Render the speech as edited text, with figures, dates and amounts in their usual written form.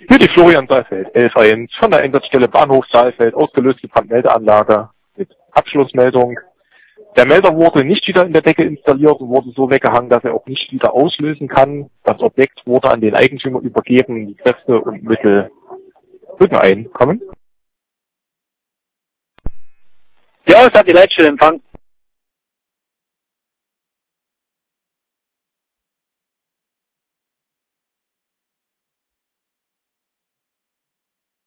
Hier die Florian Saalfeld, 11.1 von der Einsatzstelle Bahnhof Saalfeld, ausgelöste Brandmeldeanlage mit Abschlussmeldung. Der Melder wurde nicht wieder in der Decke installiert und wurde so weggehangen, dass er auch nicht wieder auslösen kann. Das Objekt wurde an den Eigentümer übergeben. Die Kräfte und Mittel rücken ein. Kommen. Ja, es hat die Leitstelle Empfang.